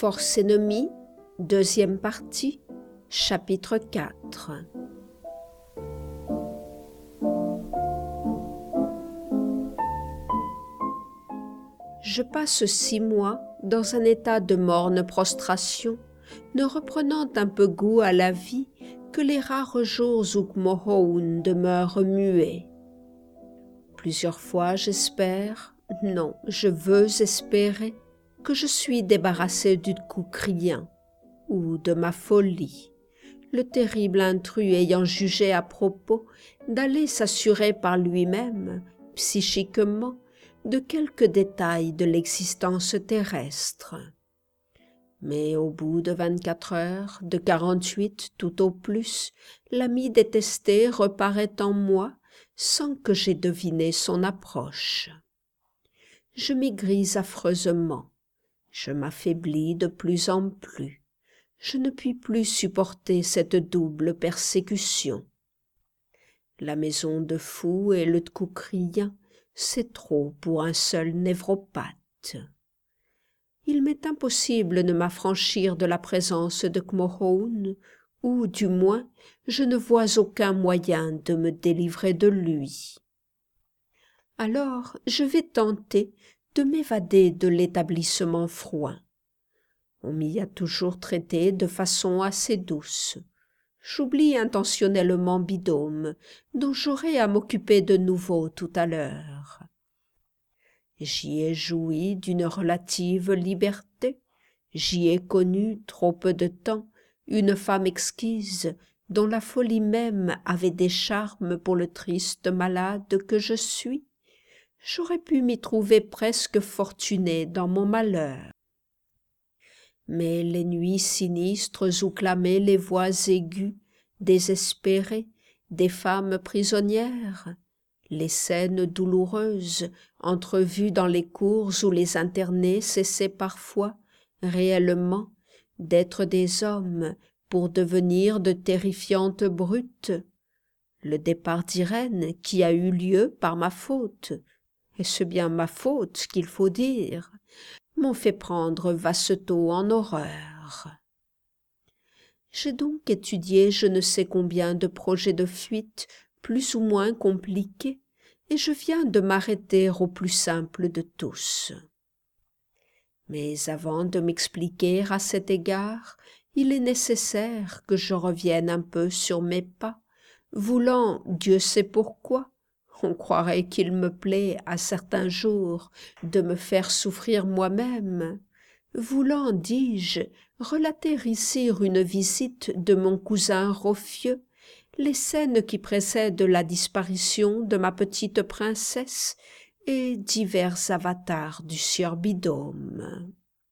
Force ennemie, deuxième partie, chapitre 4. Je passe 6 mois dans un état de morne prostration, ne reprenant un peu goût à la vie que les rares jours où Kmohoun demeure muet. Plusieurs fois j'espère, non, je veux espérer, que je suis débarrassé du Kukrien ou de ma folie, le terrible intrus ayant jugé à propos d'aller s'assurer par lui-même, psychiquement, de quelques détails de l'existence terrestre. Mais au bout de 24 heures, de 48 tout au plus, l'ami détesté reparaît en moi sans que j'aie deviné son approche. Je maigris affreusement, je m'affaiblis de plus en plus, je ne puis plus supporter cette double persécution. La maison de fou et le Kukrien, c'est trop pour un seul névropathe. Il m'est impossible de m'affranchir de la présence de Kmohoun, ou du moins je ne vois aucun moyen de me délivrer de lui. Alors je vais tenter de m'évader de l'établissement Frouin. On m'y a toujours traité de façon assez douce. J'oublie intentionnellement Bidôme, dont j'aurai à m'occuper de nouveau tout à l'heure. J'y ai joui d'une relative liberté, j'y ai connu, trop peu de temps, une femme exquise, dont la folie même avait des charmes pour le triste malade que je suis. J'aurais pu m'y trouver presque fortuné dans mon malheur. Mais les nuits sinistres où clamaient les voix aiguës, désespérées, des femmes prisonnières, les scènes douloureuses, entrevues dans les cours où les internés cessaient parfois, réellement, d'être des hommes pour devenir de terrifiantes brutes, le départ d'Irène qui a eu lieu par ma faute, est-ce bien ma faute qu'il faut dire, m'ont fait prendre Vassetot en horreur. J'ai donc étudié je ne sais combien de projets de fuite plus ou moins compliqués, et je viens de m'arrêter au plus simple de tous. Mais avant de m'expliquer à cet égard, il est nécessaire que je revienne un peu sur mes pas, voulant, Dieu sait pourquoi, on croirait qu'il me plaît à certains jours de me faire souffrir moi-même, voulant, dis-je, relater ici une visite de mon cousin Rofieux, les scènes qui précèdent la disparition de ma petite princesse et divers avatars du sieur Bidôme.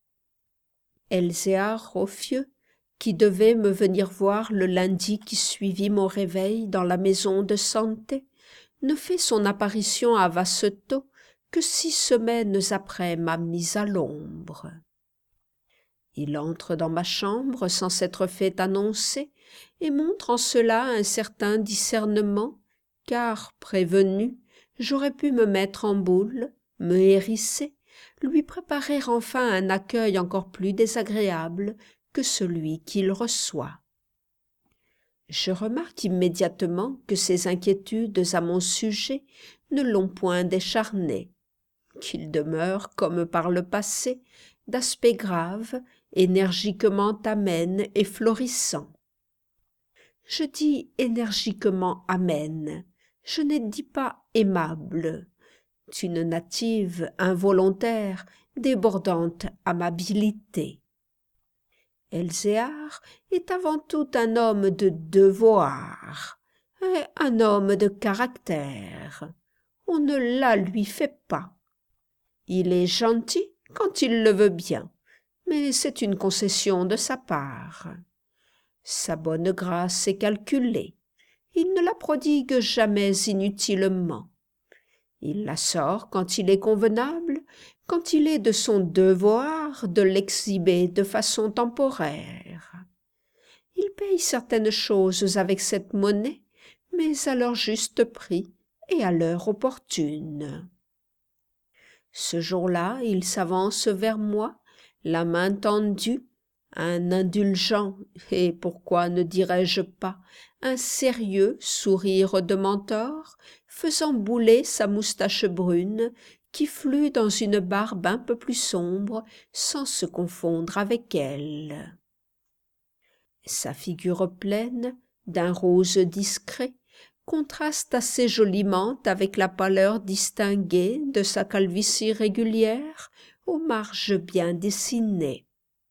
Elzéar Rofieux, qui devait me venir voir le lundi qui suivit mon réveil dans la maison de santé, ne fait son apparition à Vassetot que 6 semaines après ma mise à l'ombre. Il entre dans ma chambre sans s'être fait annoncer et montre en cela un certain discernement, car, prévenu, j'aurais pu me mettre en boule, me hérisser, lui préparer enfin un accueil encore plus désagréable que celui qu'il reçoit. Je remarque immédiatement que ses inquiétudes à mon sujet ne l'ont point décharné, qu'il demeure, comme par le passé, d'aspect grave, énergiquement amène et florissant. Je dis énergiquement amène, je ne dis pas aimable, d'une native involontaire, débordante amabilité. Elzéar est avant tout un homme de devoir, et un homme de caractère. On ne la lui fait pas. Il est gentil quand il le veut bien, mais c'est une concession de sa part. Sa bonne grâce est calculée. Il ne la prodigue jamais inutilement. Il la sort quand il est convenable, quand il est de son devoir de l'exhiber de façon temporaire. Il paye certaines choses avec cette monnaie, mais à leur juste prix et à l'heure opportune. Ce jour-là, il s'avance vers moi, la main tendue, un indulgent, et pourquoi ne dirais-je pas, un sérieux sourire de mentor, faisant bouler sa moustache brune, qui flut dans une barbe un peu plus sombre, sans se confondre avec elle. Sa figure pleine, d'un rose discret, contraste assez joliment avec la pâleur distinguée de sa calvitie régulière, aux marges bien dessinées.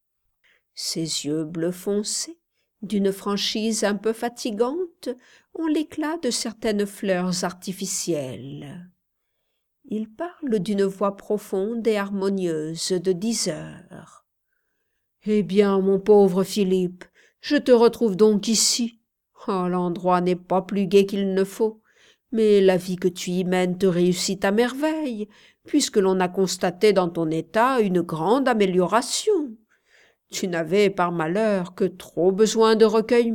Ses yeux bleu foncé, d'une franchise un peu fatigante, ont l'éclat de certaines fleurs artificielles. Il parle d'une voix profonde et harmonieuse de 10 heures. « Eh bien, mon pauvre Philippe, je te retrouve donc ici. Oh, l'endroit n'est pas plus gai qu'il ne faut, mais la vie que tu y mènes te réussit à merveille, puisque l'on a constaté dans ton état une grande amélioration. Tu n'avais par malheur que trop besoin de recueillement. »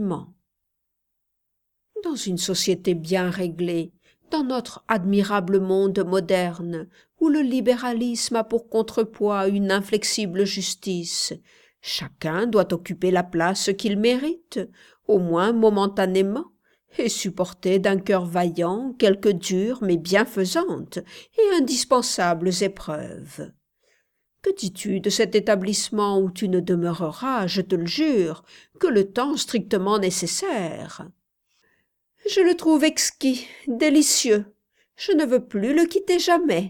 Dans une société bien réglée, dans notre admirable monde moderne, où le libéralisme a pour contrepoids une inflexible justice, chacun doit occuper la place qu'il mérite, au moins momentanément, et supporter d'un cœur vaillant quelques dures mais bienfaisantes et indispensables épreuves. Que dis-tu de cet établissement où tu ne demeureras, je te le jure, que le temps strictement nécessaire? Je le trouve exquis, délicieux. Je ne veux plus le quitter jamais.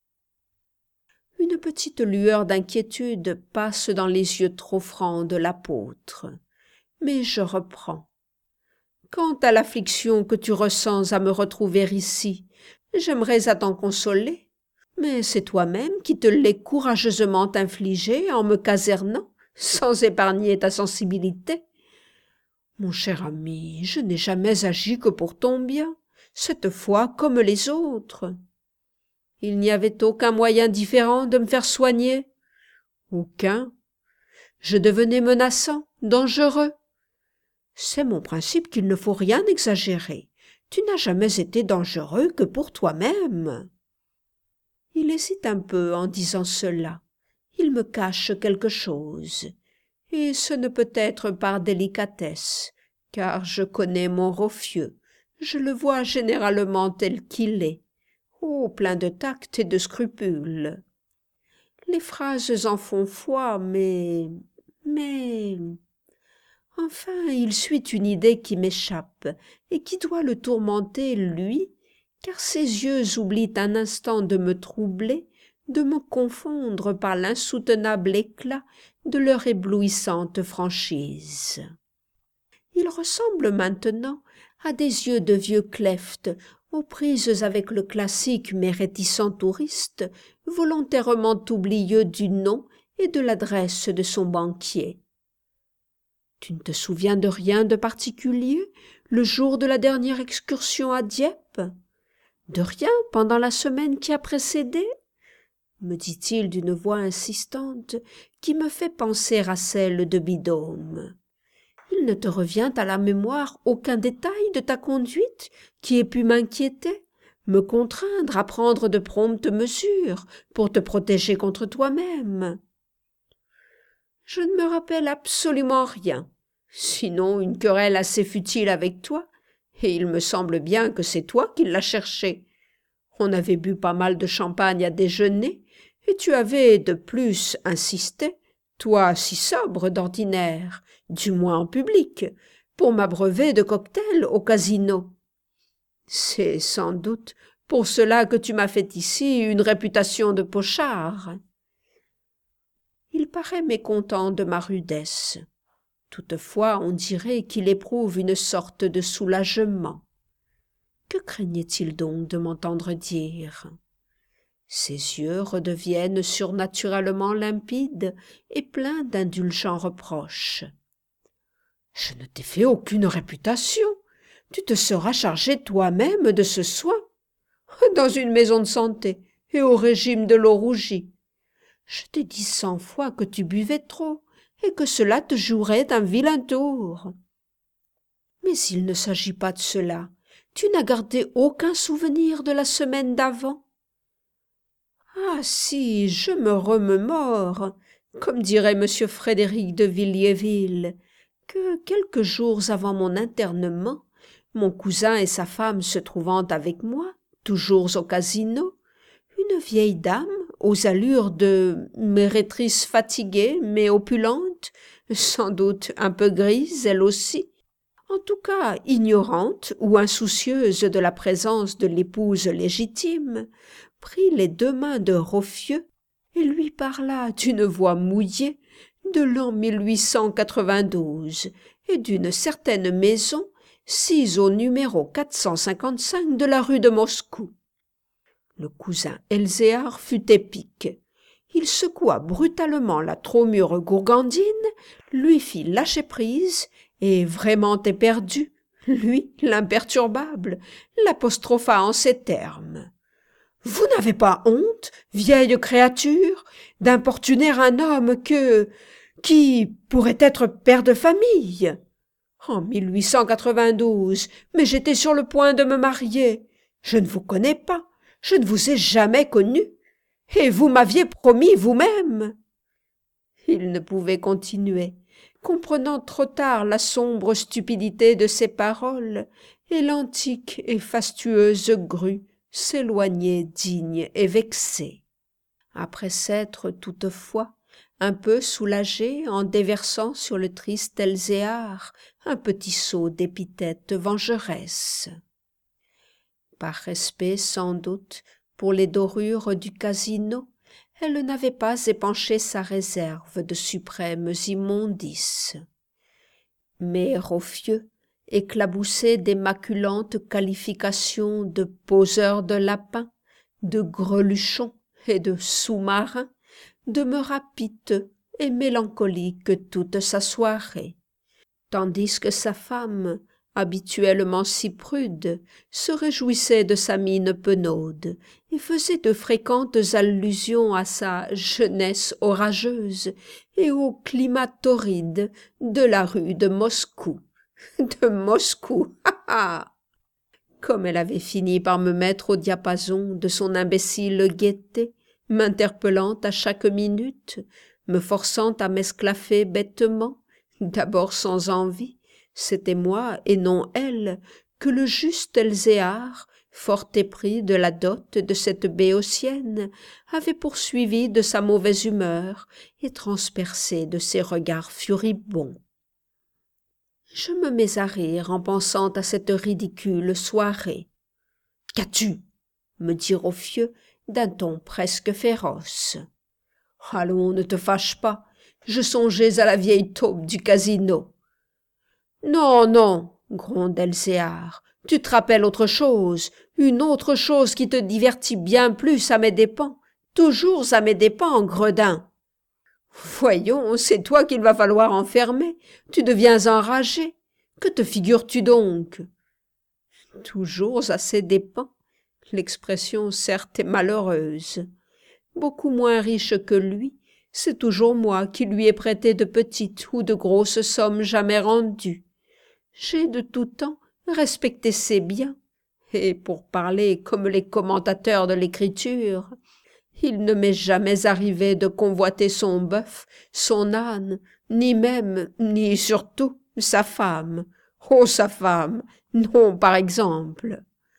Une petite lueur d'inquiétude passe dans les yeux trop francs de l'apôtre. Mais je reprends. Quant à l'affliction que tu ressens à me retrouver ici, j'aimerais à t'en consoler, mais c'est toi-même qui te l'es courageusement infligée en me casernant, sans épargner ta sensibilité. Mon cher ami, je n'ai jamais agi que pour ton bien, cette fois comme les autres. Il n'y avait aucun moyen différent de me faire soigner? Aucun. Je devenais menaçant, dangereux. C'est mon principe qu'il ne faut rien exagérer. Tu n'as jamais été dangereux que pour toi-même. Il hésite un peu en disant cela. Il me cache quelque chose. Et ce ne peut être par délicatesse, car je connais mon Rofieux, je le vois généralement tel qu'il est, plein de tact et de scrupules. Les phrases en font foi, mais... Enfin, il suit une idée qui m'échappe, et qui doit le tourmenter, lui, car ses yeux oublient un instant de me troubler, de me confondre par l'insoutenable éclat de leur éblouissante franchise. Il ressemble maintenant à des yeux de vieux Cleft, aux prises avec le classique mais réticent touriste, volontairement oublieux du nom et de l'adresse de son banquier. Tu ne te souviens de rien de particulier le jour de la dernière excursion à Dieppe? De rien pendant la semaine qui a précédé? Me dit-il d'une voix insistante qui me fait penser à celle de Bidôme. Il ne te revient à la mémoire aucun détail de ta conduite qui ait pu m'inquiéter, me contraindre à prendre de promptes mesures pour te protéger contre toi-même? Je ne me rappelle absolument rien, sinon une querelle assez futile avec toi, et il me semble bien que c'est toi qui l'as cherchée. On avait bu pas mal de champagne à déjeuner, et tu avais de plus insisté, toi si sobre d'ordinaire, du moins en public, pour m'abreuver de cocktails au casino. C'est sans doute pour cela que tu m'as fait ici une réputation de pochard. Il paraît mécontent de ma rudesse. Toutefois, on dirait qu'il éprouve une sorte de soulagement. Que craignait-il donc de m'entendre dire? Ses yeux redeviennent surnaturellement limpides et pleins d'indulgents reproches. Je ne t'ai fait aucune réputation. Tu te seras chargé toi-même de ce soin, dans une maison de santé et au régime de l'eau rougie. Je t'ai dit 100 fois que tu buvais trop et que cela te jouerait un vilain tour. Mais il ne s'agit pas de cela. Tu n'as gardé aucun souvenir de la semaine d'avant? Ah si, je me remémore. comme dirait M. Frédéric de Villiers-Ville, que quelques jours avant mon internement, mon cousin et sa femme se trouvant avec moi, toujours au casino, une vieille dame, aux allures de méretrice fatiguée mais opulente, sans doute un peu grise elle aussi, en tout cas ignorante ou insoucieuse de la présence de l'épouse légitime, prit les 2 mains de Roffieux et lui parla d'une voix mouillée de l'an 1892 et d'une certaine maison sise au numéro 455 de la rue de Moscou. Le cousin Elzéar fut épique. Il secoua brutalement la trop mûre gourgandine, lui fit lâcher prise, et vraiment éperdu, lui, l'imperturbable, l'apostropha en ces termes. « Vous n'avez pas honte, vieille créature, d'importuner un homme qui pourrait être père de famille. En 1892, mais j'étais sur le point de me marier. Je ne vous connais pas, je ne vous ai jamais connu, et vous m'aviez promis vous-même. » Il ne pouvait continuer, comprenant trop tard la sombre stupidité de ses paroles, et l'antique et fastueuse grue s'éloignait digne et vexée. Après s'être toutefois un peu soulagé en déversant sur le triste Elzéar un petit seau d'épithètes vengeresses. Par respect sans doute pour les dorures du casino, elle n'avait pas épanché sa réserve de suprêmes immondices. Mais Roffieux, éclaboussé des maculantes qualifications de poseur de lapins, de greluchon et de sous-marin, demeura piteux et mélancolique toute sa soirée, tandis que sa femme, habituellement si prude, se réjouissait de sa mine penaude et faisait de fréquentes allusions à sa jeunesse orageuse et au climat torride de la rue de Moscou. De Moscou, ha ha! Comme elle avait fini par me mettre au diapason de son imbécile gaieté, m'interpellant à chaque minute, me forçant à m'esclaffer bêtement, d'abord sans envie, c'était moi et non elle que le juste Elzéar, fort épris de la dot de cette béotienne, avait poursuivi de sa mauvaise humeur et transpercé de ses regards furibonds. Je me mets à rire en pensant à cette ridicule soirée. « Qu'as-tu » me dit Roffieux d'un ton presque féroce. « Allons, ne te fâche pas, je songeais à la vieille taupe du casino. »« Non, non, » gronde Elzéar, « tu te rappelles autre chose, une autre chose qui te divertit bien plus à mes dépens, toujours à mes dépens, gredin. » « Voyons, c'est toi qu'il va falloir enfermer, tu deviens enragé. Que te figures-tu donc ?»« Toujours à ses dépens. L'expression certes est malheureuse. Beaucoup moins riche que lui, c'est toujours moi qui lui ai prêté de petites ou de grosses sommes jamais rendues. J'ai de tout temps respecté ses biens, et pour parler comme les commentateurs de l'écriture, il ne m'est jamais arrivé de convoiter son bœuf, son âne, ni même, ni surtout, sa femme. Oh, sa femme! Non, par exemple.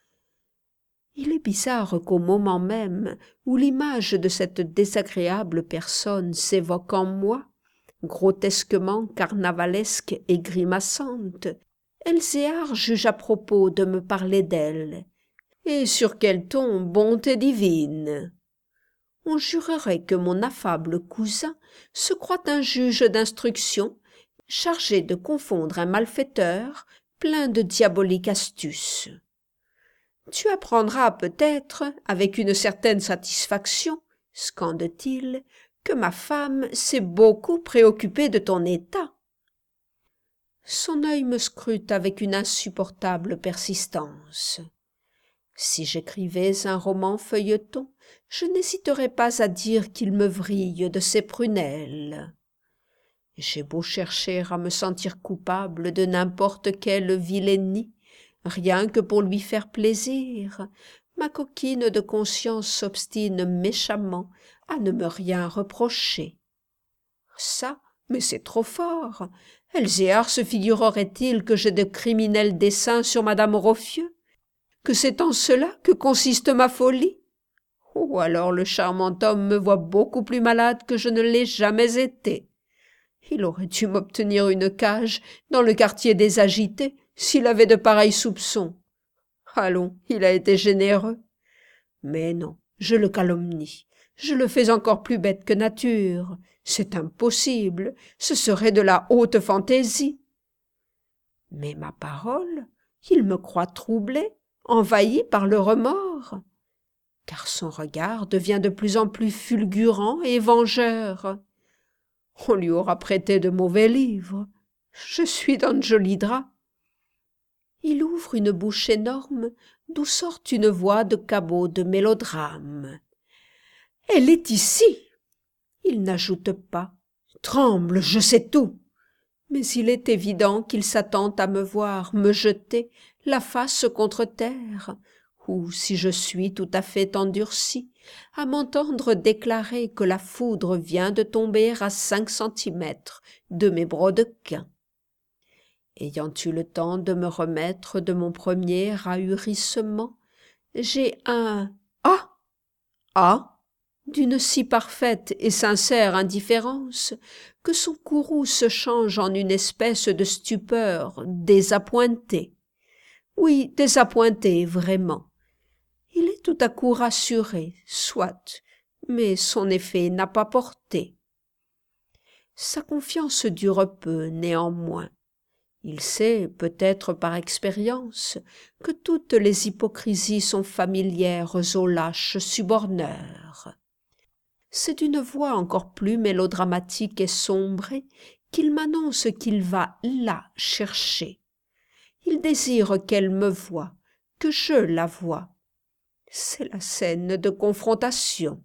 Il est bizarre qu'au moment même où l'image de cette désagréable personne s'évoque en moi, grotesquement carnavalesque et grimaçante, Elzéar juge à propos de me parler d'elle. Et sur quel ton, bonté divine! On jurerait que mon affable cousin se croit un juge d'instruction chargé de confondre un malfaiteur plein de diabolique astuce. Tu apprendras peut-être, avec une certaine satisfaction, scande-t-il, que ma femme s'est beaucoup préoccupée de ton état. Son œil me scrute avec une insupportable persistance. Si j'écrivais un roman feuilleton, je n'hésiterais pas à dire qu'il me vrille de ses prunelles. J'ai beau chercher à me sentir coupable de n'importe quelle vilainie, rien que pour lui faire plaisir, ma coquine de conscience s'obstine méchamment à ne me rien reprocher. Ça, mais c'est trop fort. Elzéar se figurerait-il que j'ai de criminels desseins sur madame Roffieux? Que c'est en cela que consiste ma folie? Ou alors le charmant homme me voit beaucoup plus malade que je ne l'ai jamais été. Il aurait dû m'obtenir une cage dans le quartier des Agités s'il avait de pareils soupçons. Allons, il a été généreux. Mais non, je le calomnie. Je le fais encore plus bête que nature. C'est impossible, ce serait de la haute fantaisie. Mais ma parole, il me croit troublé, envahi par le remords, car son regard devient de plus en plus fulgurant et vengeur. On lui aura prêté de mauvais livres. Je suis dans de jolis draps. Il ouvre une bouche énorme, d'où sort une voix de cabot de mélodrame. « Elle est ici !» Il n'ajoute pas. « Tremble, je sais tout !» Mais il est évident qu'il s'attend à me voir me jeter la face contre terre, ou, si je suis tout à fait endurci, à m'entendre déclarer que la foudre vient de tomber à 5 centimètres de mes brodequins. Ayant eu le temps de me remettre de mon premier ahurissement, j'ai un « Ah !» Ah ! D'une si parfaite et sincère indifférence que son courroux se change en une espèce de stupeur désappointée. Oui, désappointée, vraiment. Il est tout à coup rassuré, soit, mais son effet n'a pas porté. Sa confiance dure peu, néanmoins. Il sait, peut-être par expérience, que toutes les hypocrisies sont familières aux lâches suborneurs. C'est d'une voix encore plus mélodramatique et sombrée qu'il m'annonce qu'il va la chercher. Il désire qu'elle me voie, que je la voie. C'est la scène de confrontation.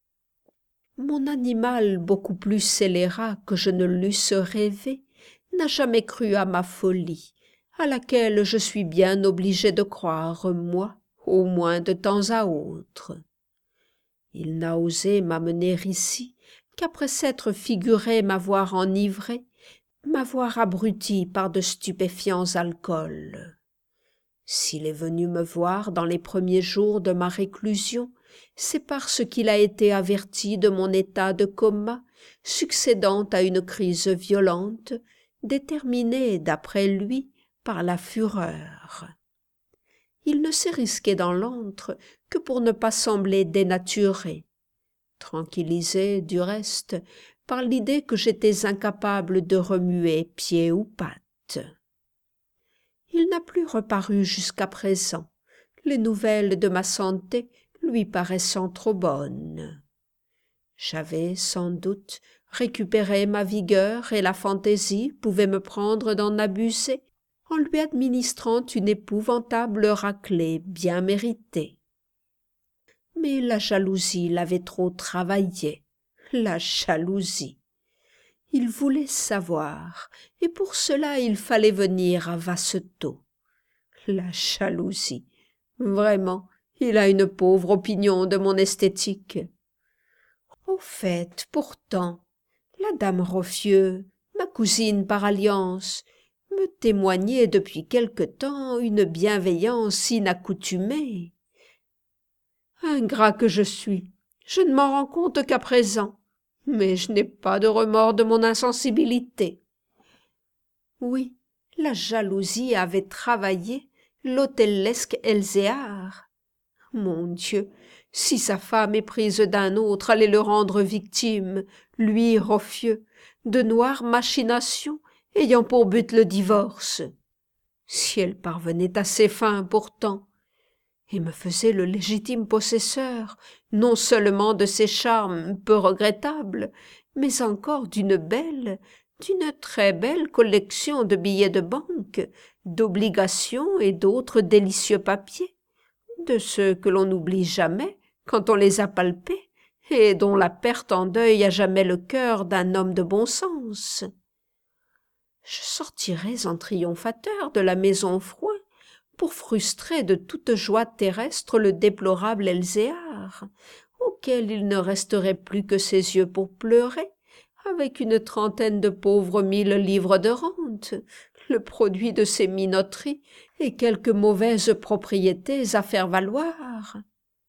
Mon animal beaucoup plus scélérat que je ne l'eusse rêvé n'a jamais cru à ma folie, à laquelle je suis bien obligé de croire, moi, au moins de temps à autre. Il n'a osé m'amener ici qu'après s'être figuré m'avoir enivré, m'avoir abruti par de stupéfiants alcools. S'il est venu me voir dans les premiers jours de ma réclusion, c'est parce qu'il a été averti de mon état de coma, succédant à une crise violente, déterminée, d'après lui, par la fureur. Il ne s'est risqué dans l'antre que pour ne pas sembler dénaturé, tranquillisé, du reste, par l'idée que j'étais incapable de remuer pied ou patte. Il n'a plus reparu jusqu'à présent, les nouvelles de ma santé lui paraissant trop bonnes. J'avais, sans doute, récupéré ma vigueur et la fantaisie pouvait me prendre d'en abuser en lui administrant une épouvantable raclée bien méritée. Mais la jalousie l'avait trop travaillé, la jalousie. Il voulait savoir, et pour cela il fallait venir à Vassetot. La jalousie. Vraiment, il a une pauvre opinion de mon esthétique. Au fait, pourtant, la dame Roffieux, ma cousine par alliance, me témoignait depuis quelque temps une bienveillance inaccoutumée. Ingrat que je suis, je ne m'en rends compte qu'à présent, mais je n'ai pas de remords de mon insensibilité. Oui, la jalousie avait travaillé l'hôtellesque Elzéar. Mon Dieu, si sa femme éprise d'un autre allait le rendre victime, lui, Roffieux, de noires machinations ayant pour but le divorce. Si elle parvenait à ses fins pourtant, et me faisait le légitime possesseur, non seulement de ses charmes peu regrettables, mais encore d'une très belle collection de billets de banque, d'obligations et d'autres délicieux papiers, de ceux que l'on n'oublie jamais quand on les a palpés et dont la perte endeuille à jamais le cœur d'un homme de bon sens. Je sortirais en triomphateur de la maison Frouin pour frustrer de toute joie terrestre le déplorable Elzéar, auquel il ne resterait plus que ses yeux pour pleurer, avec une trentaine de pauvres 1000 livres de rente, le produit de ses minoteries et quelques mauvaises propriétés à faire valoir.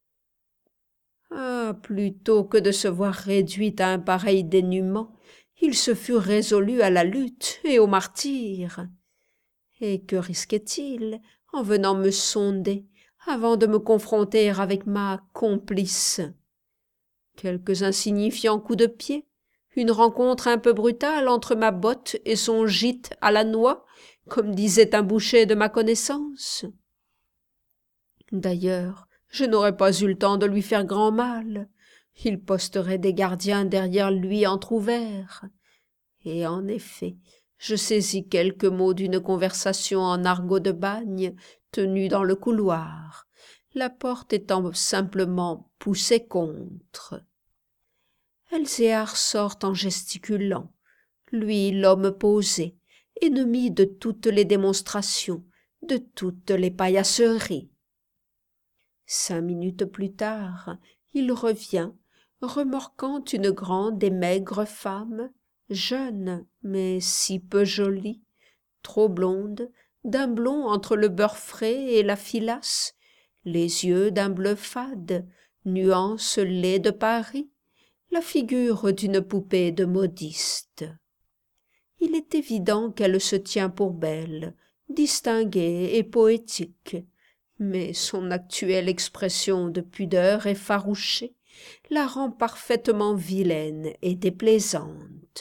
Ah, plutôt que de se voir réduit à un pareil dénuement, il se fût résolu à la lutte et au martyre. Et que risquait-il en venant me sonder avant de me confronter avec ma complice? Quelques insignifiants coups de pied, une rencontre un peu brutale entre ma botte et son gîte à la noix, comme disait un boucher de ma connaissance. D'ailleurs, je n'aurais pas eu le temps de lui faire grand mal. Il posterait des gardiens derrière lui entr'ouverts. Et en effet, je saisis quelques mots d'une conversation en argot de bagne tenue dans le couloir, la porte étant simplement poussée contre. Elzéar sort en gesticulant, lui l'homme posé, ennemi de toutes les démonstrations, de toutes les paillasseries. 5 minutes plus tard, il revient, remorquant une grande et maigre femme, jeune, mais si peu jolie, trop blonde, d'un blond entre le beurre frais et la filasse, les yeux d'un bleu fade, nuance lait de Paris, la figure d'une poupée de modiste. Il est évident qu'elle se tient pour belle, distinguée et poétique, mais son actuelle expression de pudeur effarouchée la rend parfaitement vilaine et déplaisante.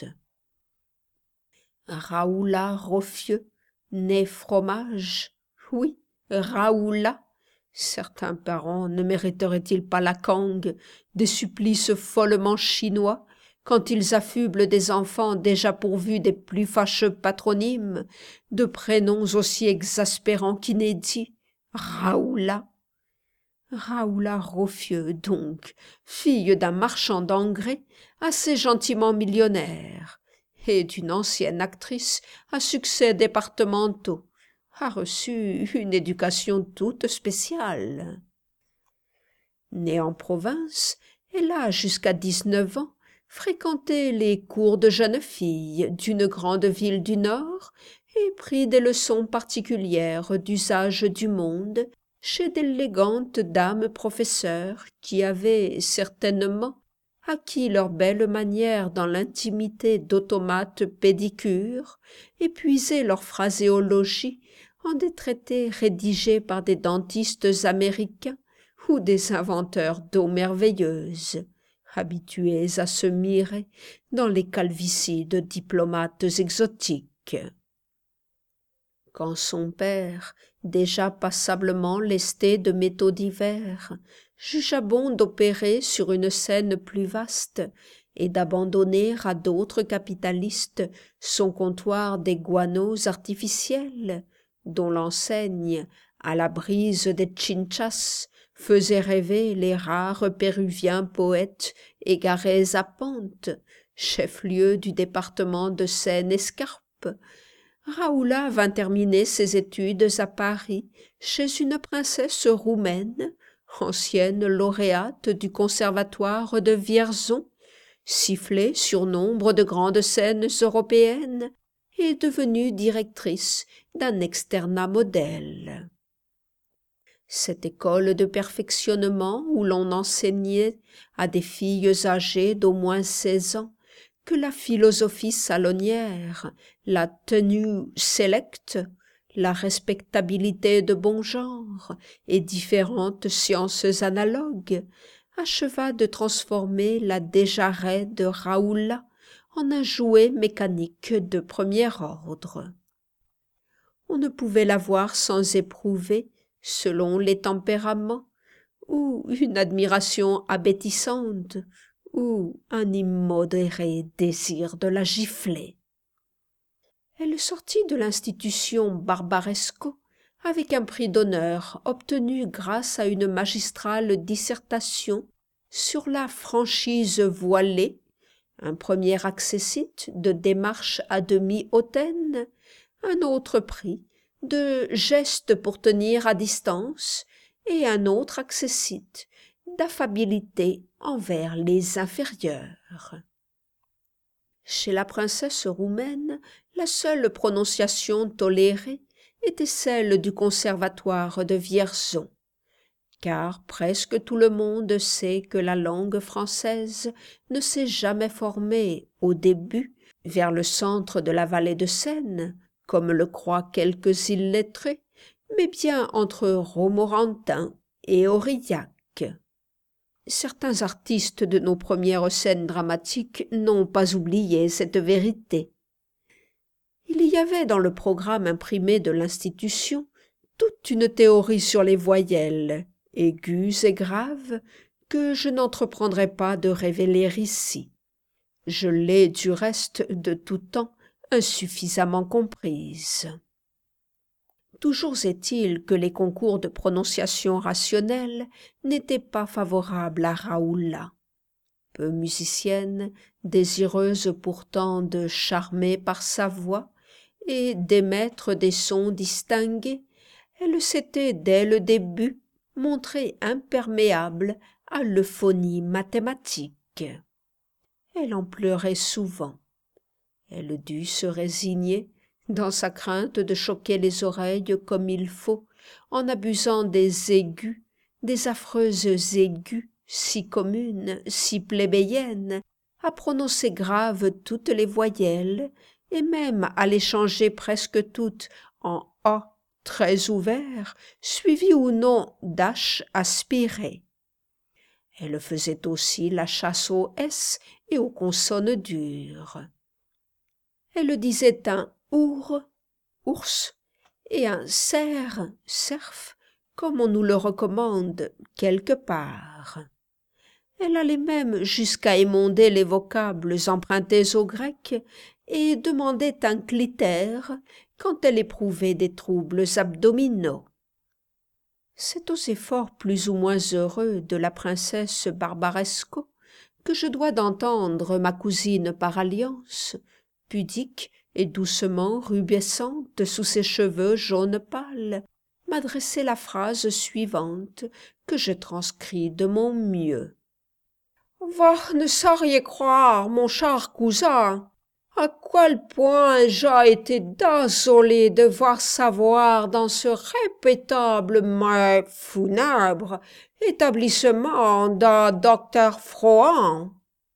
Raoula Roffieux, né Fromage, oui, Raoula. Certains parents ne mériteraient-ils pas la cangue des supplices follement chinois quand ils affublent des enfants déjà pourvus des plus fâcheux patronymes, de prénoms aussi exaspérants qu'inédits? Raoula Roffieux, donc, fille d'un marchand d'engrais, assez gentiment millionnaire, et d'une ancienne actrice à succès départementaux, a reçu une éducation toute spéciale. Née en province, elle a, jusqu'à 19 ans, fréquenté les cours de jeunes filles d'une grande ville du Nord et pris des leçons particulières d'usage du monde chez d'élégantes dames professeurs qui avaient certainement acquis leurs belles manières dans l'intimité d'automates pédicures et puisé leur phraséologie en des traités rédigés par des dentistes américains ou des inventeurs d'eau merveilleuse, habitués à se mirer dans les calvities de diplomates exotiques. Quand son père, déjà passablement lesté de métaux divers, jugea bon d'opérer sur une scène plus vaste et d'abandonner à d'autres capitalistes son comptoir des guanos artificiels, dont l'enseigne, à la brise des chinchas, faisait rêver les rares péruviens poètes égarés à Pente, chef-lieu du département de Seine-Escarpe, Raoula vint terminer ses études à Paris chez une princesse roumaine, ancienne lauréate du conservatoire de Vierzon, sifflée sur nombre de grandes scènes européennes et devenue directrice d'un externat modèle. Cette école de perfectionnement où l'on enseignait à des filles âgées d'au moins 16 ans que la philosophie salonière, la tenue sélecte, la respectabilité de bon genre et différentes sciences analogues, acheva de transformer la déjà raide Raoula en un jouet mécanique de premier ordre. On ne pouvait la voir sans éprouver, selon les tempéraments, ou une admiration abétissante, ou un immodéré désir de la gifler. Elle sortit de l'institution Barbaresco avec un prix d'honneur obtenu grâce à une magistrale dissertation sur la franchise voilée, un premier accessit de démarche à demi hautaine, un autre prix de geste pour tenir à distance et un autre accessit d'affabilité envers les inférieurs. Chez la princesse roumaine, la seule prononciation tolérée était celle du conservatoire de Vierzon, car presque tout le monde sait que la langue française ne s'est jamais formée au début vers le centre de la vallée de Seine, comme le croient quelques illettrés, mais bien entre Romorantin et Aurillac. Certains artistes de nos premières scènes dramatiques n'ont pas oublié cette vérité. Il y avait dans le programme imprimé de l'institution toute une théorie sur les voyelles, aiguës et graves, que je n'entreprendrai pas de révéler ici. Je l'ai, du reste, de tout temps, insuffisamment comprise. Toujours est-il que les concours de prononciation rationnelle n'étaient pas favorables à Raoula. Peu musicienne, désireuse pourtant de charmer par sa voix et d'émettre des sons distingués, elle s'était dès le début montrée imperméable à l'euphonie mathématique. Elle en pleurait souvent. Elle dut se résigner, dans sa crainte de choquer les oreilles comme il faut, en abusant des aigus, des affreuses aigus, si communes, si plébéiennes, à prononcer grave toutes les voyelles, et même à les changer presque toutes en A très ouvert, suivi ou non d'H aspiré. Elle faisait aussi la chasse aux S et aux consonnes dures. Elle disait un our, ours, et un cerf, cerf, comme on nous le recommande quelque part. Elle allait même jusqu'à émonder les vocables empruntés au grec et demandait un clitère quand elle éprouvait des troubles abdominaux. C'est aux efforts plus ou moins heureux de la princesse Barbaresco que je dois d'entendre ma cousine par alliance, pudique et doucement rubescente sous ses cheveux jaune pâle, m'adresser la phrase suivante que je transcris de mon mieux. « Vous ne sauriez croire, mon cher cousin, à quel point j'ai été désolé de voir savoir dans ce répétable mais funèbre établissement d'un docteur Frohan. »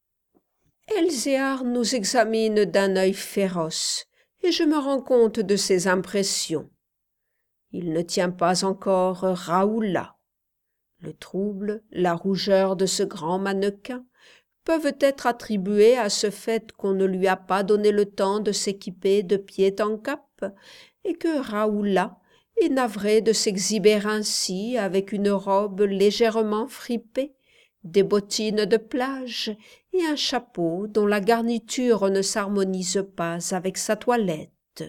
Elzéar nous examine d'un œil féroce, et je me rends compte de ses impressions. Il ne tient pas encore Raoula. Le trouble, la rougeur de ce grand mannequin peuvent être attribués à ce fait qu'on ne lui a pas donné le temps de s'équiper de pied en cap, et que Raoula est navré de s'exhiber ainsi avec une robe légèrement fripée, des bottines de plage et un chapeau dont la garniture ne s'harmonise pas avec sa toilette.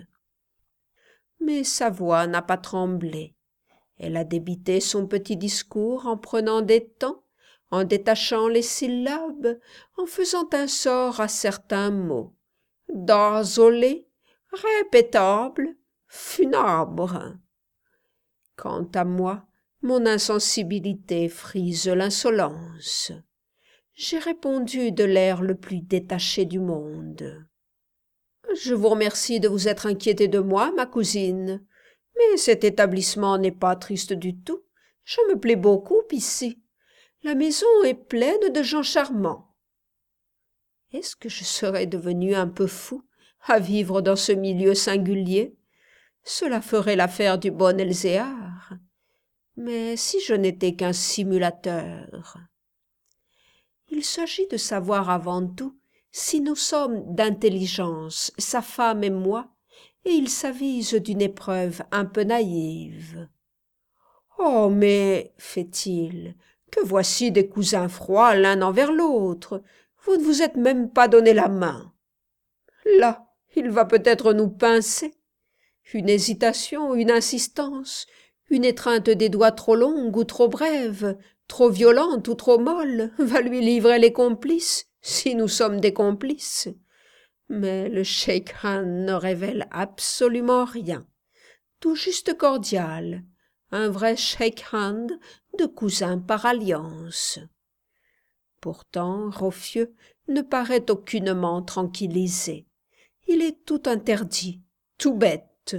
Mais sa voix n'a pas tremblé. Elle a débité son petit discours en prenant des temps, en détachant les syllabes, en faisant un sort à certains mots. Désolé, répétable, funèbre. Quant à moi, mon insensibilité frise l'insolence. J'ai répondu de l'air le plus détaché du monde. « Je vous remercie de vous être inquiétée de moi, ma cousine. Mais cet établissement n'est pas triste du tout. Je me plais beaucoup ici. La maison est pleine de gens charmants. » Est-ce que je serais devenu un peu fou à vivre dans ce milieu singulier? Cela ferait l'affaire du bon Elzéar. Mais si je n'étais qu'un simulateur? Il s'agit de savoir avant tout si nous sommes d'intelligence, sa femme et moi, et il s'avise d'une épreuve un peu naïve. « Oh, mais, fait-il, que voici des cousins froids l'un envers l'autre. Vous ne vous êtes même pas donné la main. Là, il va peut-être nous pincer. Une hésitation, une insistance, une étreinte des doigts trop longue ou trop brève, trop violente ou trop molle, va lui livrer les complices, si nous sommes des complices. » Mais le shake-hand ne révèle absolument rien. Tout juste cordial, un vrai shake-hand de cousin par alliance. Pourtant, Rofieux ne paraît aucunement tranquillisé. Il est tout interdit, tout bête.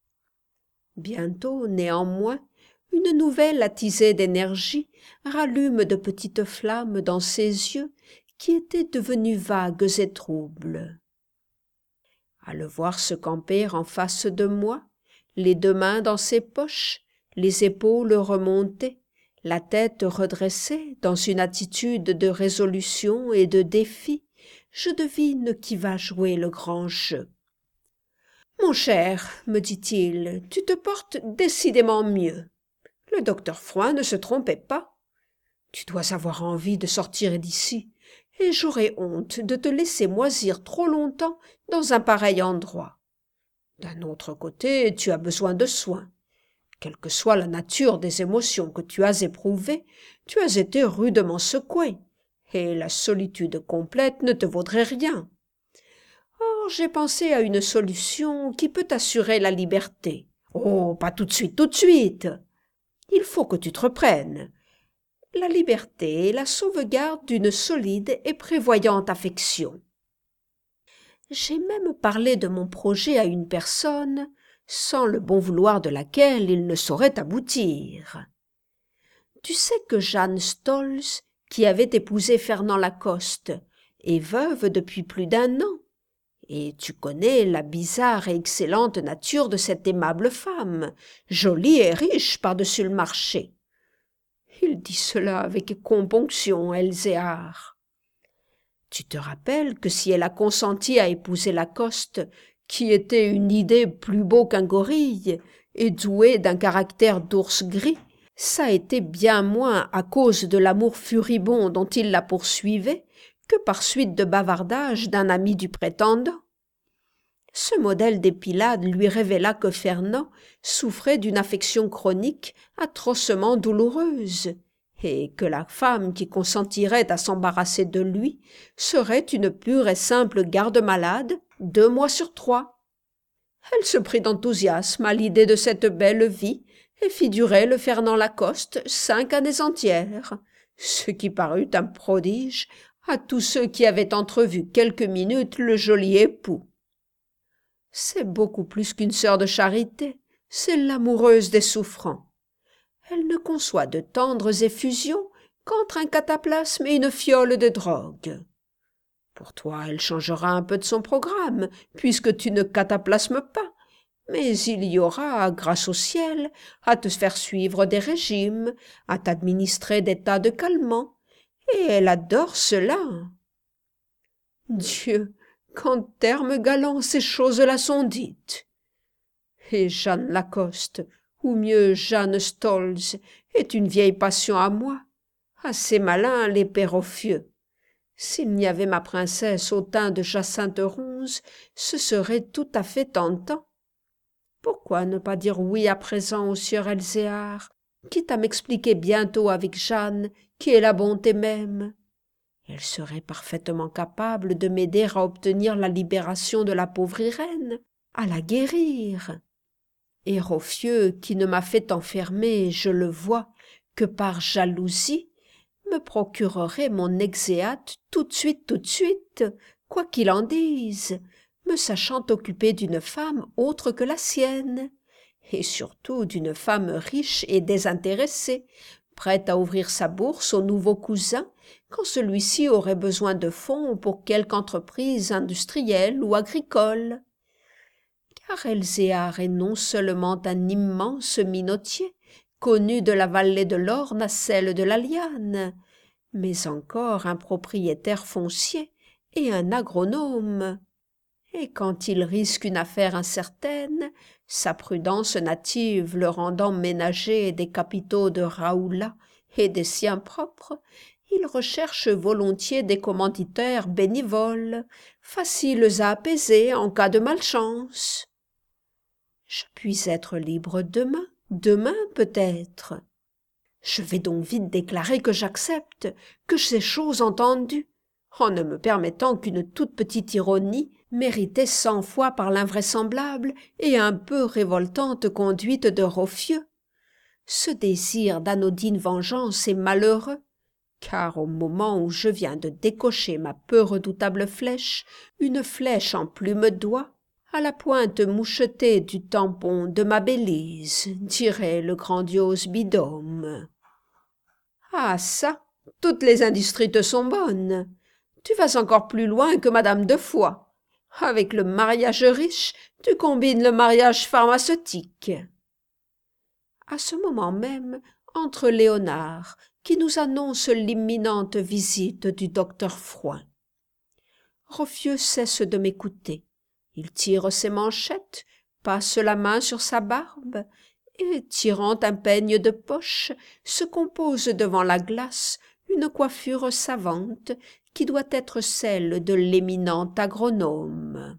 Bientôt, néanmoins, une nouvelle attisée d'énergie rallume de petites flammes dans ses yeux qui étaient devenus vagues et troubles. À le voir se camper en face de moi, les deux mains dans ses poches, les épaules remontées, la tête redressée dans une attitude de résolution et de défi, je devine qui va jouer le grand jeu. « Mon cher, me dit-il, tu te portes décidément mieux. Le docteur Froid ne se trompait pas. Tu dois avoir envie de sortir d'ici, et j'aurais honte de te laisser moisir trop longtemps dans un pareil endroit. D'un autre côté, tu as besoin de soins. Quelle que soit la nature des émotions que tu as éprouvées, tu as été rudement secoué, et la solitude complète ne te vaudrait rien. Or, j'ai pensé à une solution qui peut t'assurer la liberté. Oh, pas tout de suite, tout de suite. Il faut que tu te reprennes. La liberté est la sauvegarde d'une solide et prévoyante affection. J'ai même parlé de mon projet à une personne, sans le bon vouloir de laquelle il ne saurait aboutir. Tu sais que Jeanne Stolz, qui avait épousé Fernand Lacoste, est veuve depuis plus d'1 an, et tu connais la bizarre et excellente nature de cette aimable femme, jolie et riche par-dessus le marché. Il dit cela avec componction, Elzéar. Tu te rappelles que si elle a consenti à épouser Lacoste, qui était une idée plus beau qu'un gorille, et doué d'un caractère d'ours gris, ça a été bien moins à cause de l'amour furibond dont il la poursuivait que par suite de bavardage d'un ami du prétendant. Ce modèle des Pylades lui révéla que Fernand souffrait d'une affection chronique atrocement douloureuse, et que la femme qui consentirait à s'embarrasser de lui serait une pure et simple garde-malade 2 mois sur 3. Elle se prit d'enthousiasme à l'idée de cette belle vie et fit durer le Fernand Lacoste 5 années entières, ce qui parut un prodige à tous ceux qui avaient entrevu quelques minutes le joli époux. C'est beaucoup plus qu'une sœur de charité, c'est l'amoureuse des souffrants. Elle ne conçoit de tendres effusions qu'entre un cataplasme et une fiole de drogue. Pour toi, elle changera un peu de son programme, puisque tu ne cataplasmes pas, mais il y aura, grâce au ciel, à te faire suivre des régimes, à t'administrer des tas de calmants, et elle adore cela. Dieu, qu'en termes galants ces choses-là sont dites. Et Jeanne Lacoste, ou mieux Jeanne Stolz, est une vieille passion à moi. Assez malin, les Rofieux. S'il n'y avait ma princesse au teint de jacinthe ronze, ce serait tout à fait tentant. Pourquoi ne pas dire oui à présent au sieur Elzéar, quitte à m'expliquer bientôt avec Jeanne qui est la bonté même? Elle serait parfaitement capable de m'aider à obtenir la libération de la pauvre Irène, à la guérir. Et Rofieux, qui ne m'a fait enfermer, je le vois, que par jalousie, me procurerait mon exéate tout de suite, quoi qu'il en dise, me sachant occupé d'une femme autre que la sienne, et surtout d'une femme riche et désintéressée, prête à ouvrir sa bourse au nouveau cousin quand celui-ci aurait besoin de fonds pour quelque entreprise industrielle ou agricole. Car Elzéar est non seulement un immense minotier, connu de la vallée de l'Orne à celle de la Liane, mais encore un propriétaire foncier et un agronome. Et quand il risque une affaire incertaine, sa prudence native le rendant ménager des capitaux de Raoula et des siens propres, il recherche volontiers des commanditaires bénévoles, faciles à apaiser en cas de malchance. Je puis être libre demain peut-être. Je vais donc vite déclarer que j'accepte, que c'est chose entendue, en ne me permettant qu'une toute petite ironie méritée 100 fois par l'invraisemblable et un peu révoltante conduite de Rofieux. Ce désir d'anodine vengeance est malheureux, car au moment où je viens de décocher ma peu redoutable flèche, une flèche en plume d'oie, à la pointe mouchetée du tampon de ma Bélise, dirait le grandiose Bidôme. Ah ça, toutes les industries te sont bonnes. Tu vas encore plus loin que madame de Foix. Avec le mariage riche, tu combines le mariage pharmaceutique. À ce moment même, entre Léonard, qui nous annonce l'imminente visite du docteur Frouin. Roffieux cesse de m'écouter. Il tire ses manchettes, passe la main sur sa barbe, et, tirant un peigne de poche, se compose devant la glace une coiffure savante qui doit être celle de l'éminent agronome.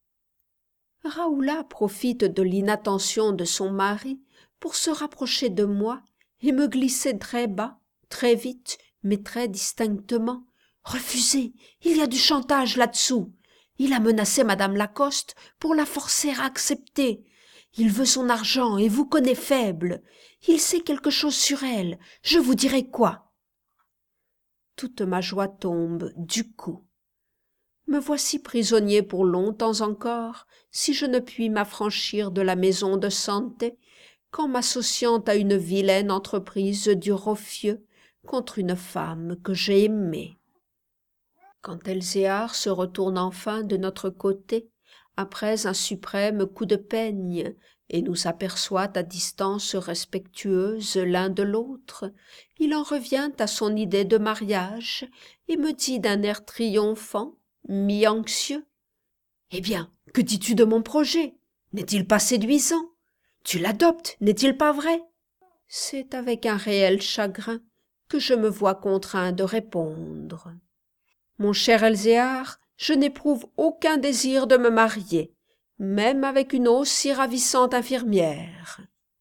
Raoula profite de l'inattention de son mari pour se rapprocher de moi et me glisser très bas, très vite, mais très distinctement. « Refusez, il y a du chantage là-dessous. Il a menacé madame Lacoste pour la forcer à accepter. Il veut son argent et vous connaît faible. Il sait quelque chose sur elle. Je vous dirai quoi. » Toute ma joie tombe du coup. Me voici prisonnier pour longtemps encore, si je ne puis m'affranchir de la maison de santé, qu'en m'associant à une vilaine entreprise du Roffieux contre une femme que j'ai aimée. Quand Elzéar se retourne enfin de notre côté, après un suprême coup de peigne, et nous aperçoit à distance respectueuse l'un de l'autre, il en revient à son idée de mariage et me dit d'un air triomphant, mi-anxieux. « Eh bien, que dis-tu de mon projet? N'est-il pas séduisant? Tu l'adoptes, n'est-il pas vrai ?» C'est avec un réel chagrin que je me vois contraint de répondre. « Mon cher Elzéar, je n'éprouve aucun désir de me marier, même avec une aussi ravissante infirmière. »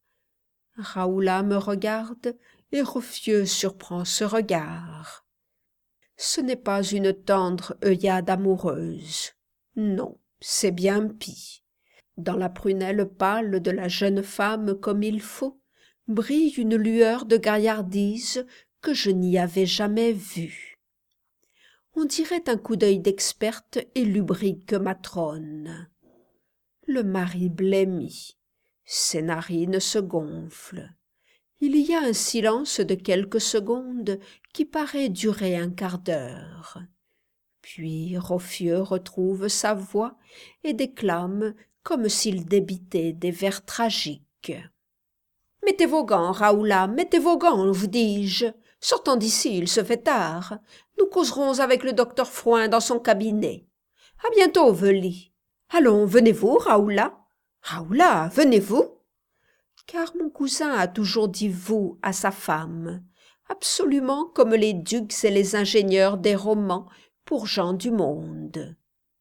Raoula me regarde et Roffieux surprend ce regard. Ce n'est pas une tendre œillade amoureuse. Non, c'est bien pis. Dans la prunelle pâle de la jeune femme comme il faut, brille une lueur de gaillardise que je n'y avais jamais vue. On dirait un coup d'œil d'experte et lubrique matrone. Le mari blêmit. Ses narines se gonflent. Il y a un silence de quelques secondes qui paraît durer un quart d'heure. Puis Roffieux retrouve sa voix et déclame comme s'il débitait des vers tragiques. « Mettez vos gants, Raoula, mettez vos gants, vous dis-je. Sortons d'ici, il se fait tard. Nous causerons avec le docteur Frouin dans son cabinet. À bientôt, Veli. Allons, venez-vous, Raoula. Raoula, venez-vous. » Car mon cousin a toujours dit « vous » à sa femme, absolument comme les ducs et les ingénieurs des romans pour gens du monde.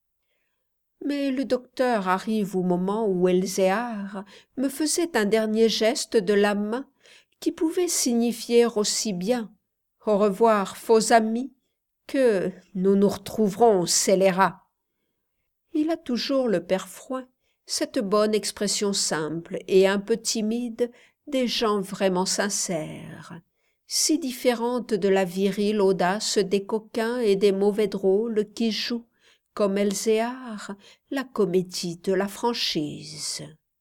Mais le docteur arrive au moment où Elzéar me faisait un dernier geste de la main qui pouvait signifier aussi bien « au revoir, faux amis » que « nous nous retrouverons, scélérats ». Il a toujours, le père Frouin, cette bonne expression simple et un peu timide des gens vraiment sincères, si différente de la virile audace des coquins et des mauvais drôles qui jouent, comme Elzéar, la comédie de la franchise.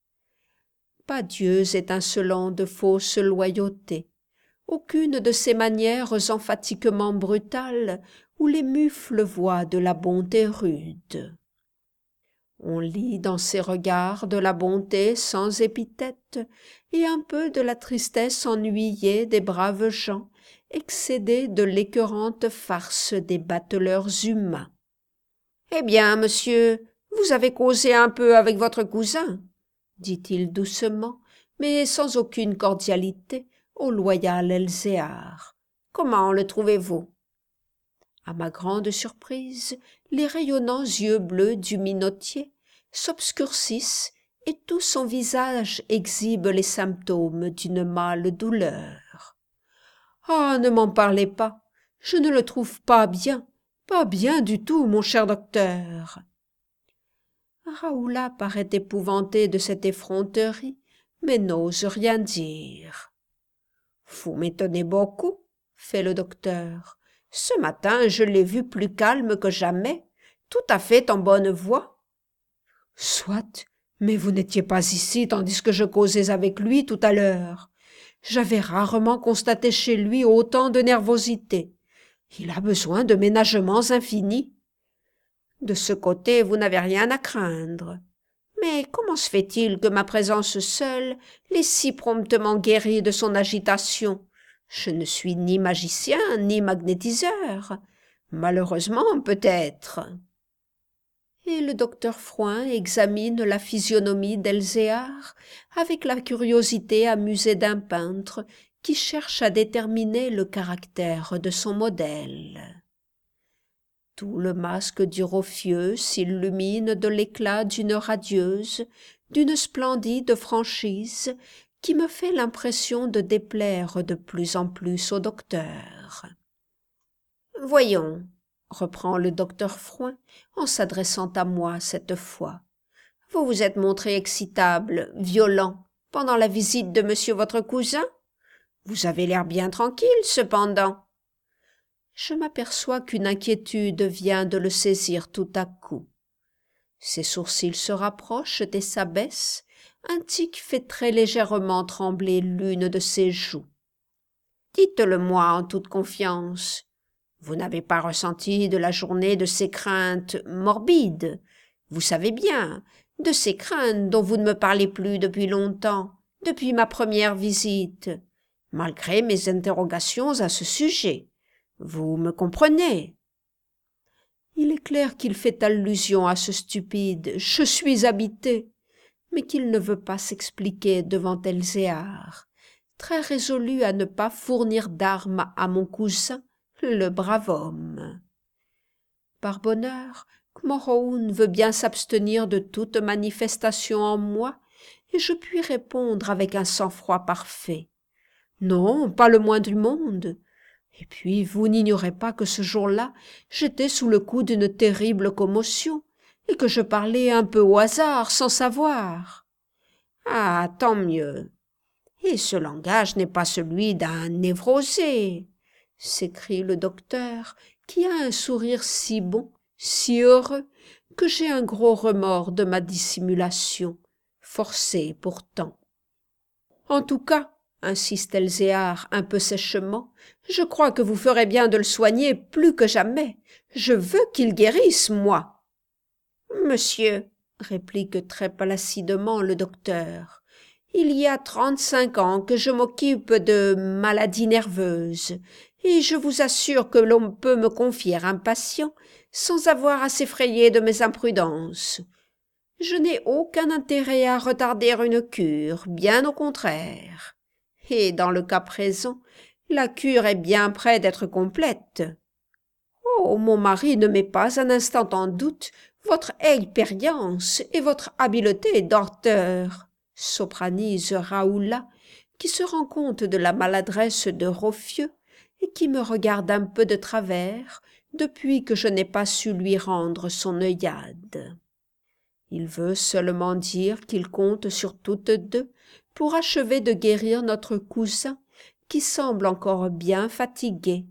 Pas dieux étincelants de fausse loyauté, aucune de ces manières emphatiquement brutales où les mufles voient de la bonté rude. On lit dans ses regards de la bonté sans épithète et un peu de la tristesse ennuyée des braves gens, excédée de l'écœurante farce des bateleurs humains. « Eh bien, monsieur, vous avez causé un peu avec votre cousin, » dit-il doucement, mais sans aucune cordialité, au loyal Elzéar. « Comment le trouvez-vous » À ma grande surprise, les rayonnants yeux bleus du minotier s'obscurcissent et tout son visage exhibe les symptômes d'une mâle douleur. « Ah, ne m'en parlez pas, je ne le trouve pas bien du tout, mon cher docteur. » Raoula paraît épouvanté de cette effronterie, mais n'ose rien dire. « Vous m'étonnez beaucoup. fait le docteur. Ce matin, je l'ai vu plus calme que jamais, tout à fait en bonne voie. Soit, mais vous n'étiez pas ici tandis que je causais avec lui tout à l'heure. J'avais rarement constaté chez lui autant de nervosité. Il a besoin de ménagements infinis. De ce côté, vous n'avez rien à craindre. Mais comment se fait-il que ma présence seule l'ait si promptement guéri de son agitation? Je ne suis ni magicien ni magnétiseur. Malheureusement, peut-être. Et le docteur Frouin examine la physionomie d'Elzéar avec la curiosité amusée d'un peintre qui cherche à déterminer le caractère de son modèle. Tout le masque du Roffieux s'illumine de l'éclat d'une radieuse, d'une splendide franchise qui me fait l'impression de déplaire de plus en plus au docteur. « Voyons, » reprend le docteur Frouin en s'adressant à moi cette fois, « vous vous êtes montré excitable, violent, pendant la visite de monsieur votre cousin? Vous avez l'air bien tranquille, cependant. » Je m'aperçois qu'une inquiétude vient de le saisir tout à coup. Ses sourcils se rapprochent et s'abaissent, un tic fait très légèrement trembler l'une de ses joues. « Dites-le-moi en toute confiance. Vous n'avez pas ressenti de la journée de ces craintes morbides, vous savez bien, de ces craintes dont vous ne me parlez plus depuis longtemps, depuis ma première visite, malgré mes interrogations à ce sujet. Vous me comprenez? » Il est clair qu'il fait allusion à ce stupide « je suis habité », mais qu'il ne veut pas s'expliquer devant Elzéar, très résolu à ne pas fournir d'armes à mon cousin, le brave homme. Par bonheur, Kmoroun veut bien s'abstenir de toute manifestation en moi, et je puis répondre avec un sang-froid parfait. Non, pas le moins du monde. Et puis, vous n'ignorez pas que ce jour-là, j'étais sous le coup d'une terrible commotion, et que je parlais un peu au hasard, sans savoir. Ah, tant mieux. Et ce langage n'est pas celui d'un névrosé, s'écrie le docteur, qui a un sourire si bon, si heureux, que j'ai un gros remords de ma dissimulation, forcée pourtant. En tout cas, insiste Elzéar un peu sèchement, je crois que vous ferez bien de le soigner plus que jamais. Je veux qu'il guérisse, moi. Monsieur, réplique très placidement le docteur, il y a 35 ans que je m'occupe de maladies nerveuses, et je vous assure que l'on peut me confier un patient sans avoir à s'effrayer de mes imprudences. Je n'ai aucun intérêt à retarder une cure, bien au contraire. Et dans le cas présent, la cure est bien près d'être complète. Oh, mon mari ne met pas un instant en doute votre expérience et votre habileté d'orateur, sopranise Raoula, qui se rend compte de la maladresse de Roffieux et qui me regarde un peu de travers depuis que je n'ai pas su lui rendre son œillade. Il veut seulement dire qu'il compte sur toutes deux pour achever de guérir notre cousin qui semble encore bien fatigué.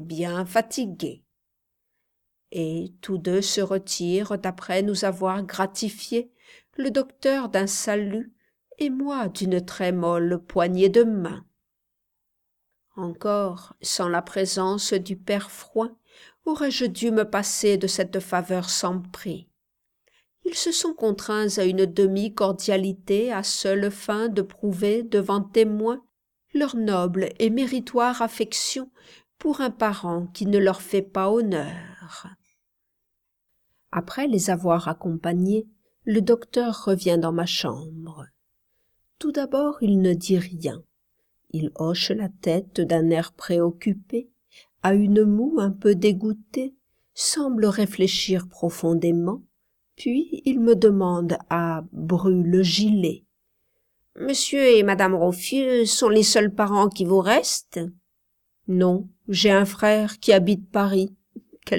Et tous deux se retirent après nous avoir gratifiés, le docteur d'un salut et moi d'une très molle poignée de main. Encore, sans la présence du père Frouin, aurais-je dû me passer de cette faveur sans prix. Ils se sont contraints à une demi-cordialité à seule fin de prouver devant témoins leur noble et méritoire affection pour un parent qui ne leur fait pas honneur. Après les avoir accompagnés, le docteur revient dans ma chambre. Tout d'abord, il ne dit rien. Il hoche la tête d'un air préoccupé, a une moue un peu dégoûtée, semble réfléchir profondément, puis il me demande à brûle-gilet. « Monsieur et madame Roffieux sont les seuls parents qui vous restent ?»« Non, j'ai un frère qui habite Paris, quelquefois. »«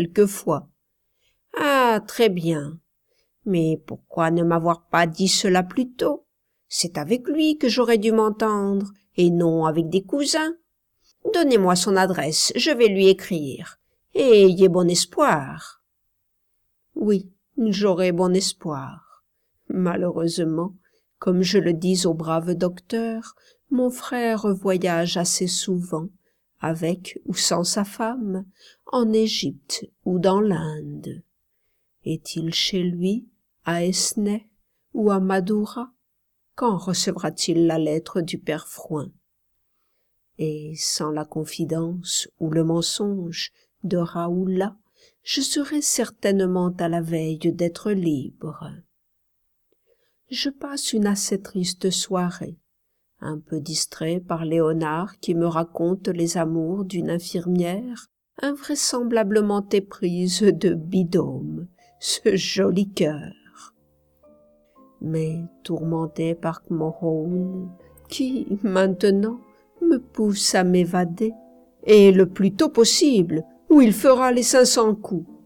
Ah, très bien. Mais pourquoi ne m'avoir pas dit cela plus tôt? C'est avec lui que j'aurais dû m'entendre, et non avec des cousins. Donnez-moi son adresse, je vais lui écrire. Et ayez bon espoir. » Oui, j'aurai bon espoir. Malheureusement, comme je le dis au brave docteur, mon frère voyage assez souvent, avec ou sans sa femme, en Égypte ou dans l'Inde. Est-il chez lui, à Esnay ou à Madoura? Quand recevra-t-il la lettre du père Frouin? Et sans la confidence ou le mensonge de Raoula, je serais certainement à la veille d'être libre. Je passe une assez triste soirée, un peu distrait par Léonard qui me raconte les amours d'une infirmière invraisemblablement éprise de Bidôme, ce joli cœur. Mais tourmenté par Mohone, qui, maintenant, me pousse à m'évader, et le plus tôt possible, où il fera les 500 coups.